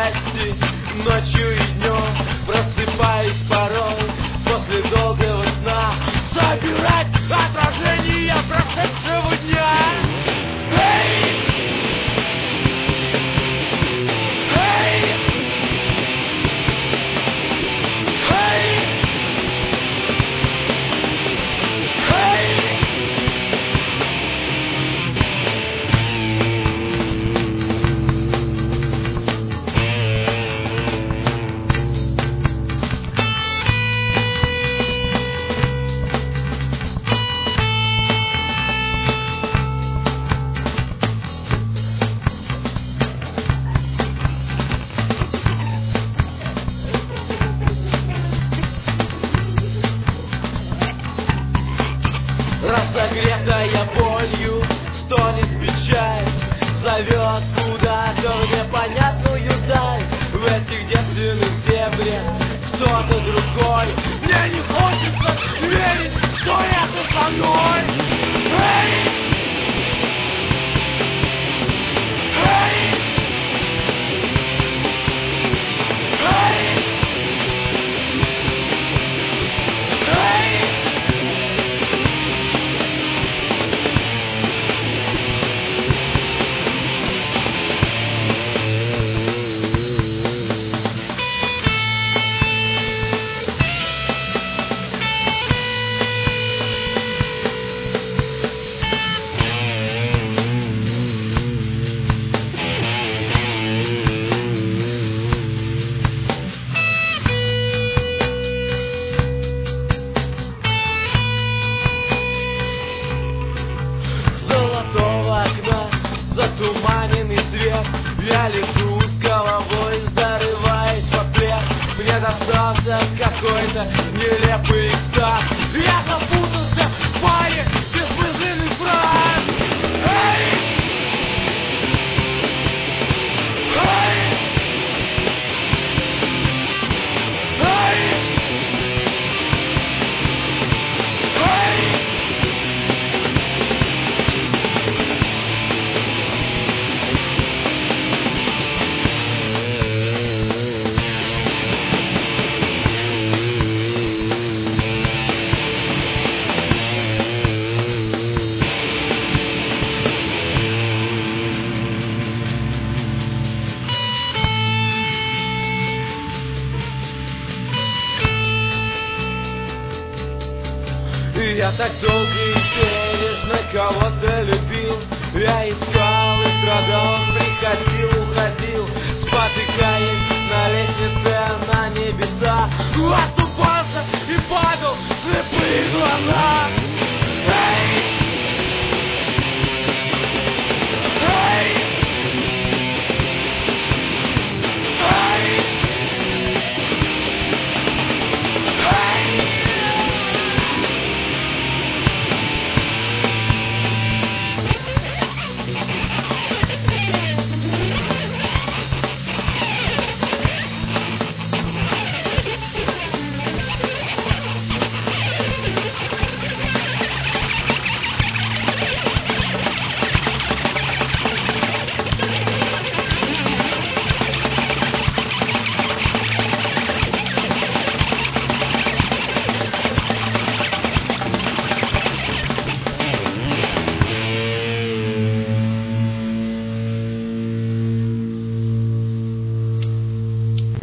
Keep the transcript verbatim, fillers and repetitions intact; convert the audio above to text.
счастье ночью и днем. Просыпаюсь порой после долгого сна, собирать отражения прошедшего дня. Эй! Эй! Эй! Эй! Разогретая болью стонет печаль, зовет куда-то в непонятную даль. В этих девственных землях кто-то другой. Мне не хочется верить, что это со мной. Эй! Эй! Эй! Эй! Золотого окна затуманенный свет. Я лежу с головой, зарываясь в плед. Мне достался какой-то нелепый экстаз. Я запутался в паре бессмысленных фраз. Эй! Эй! Эй! Эй! Я так долго и бережно кого-то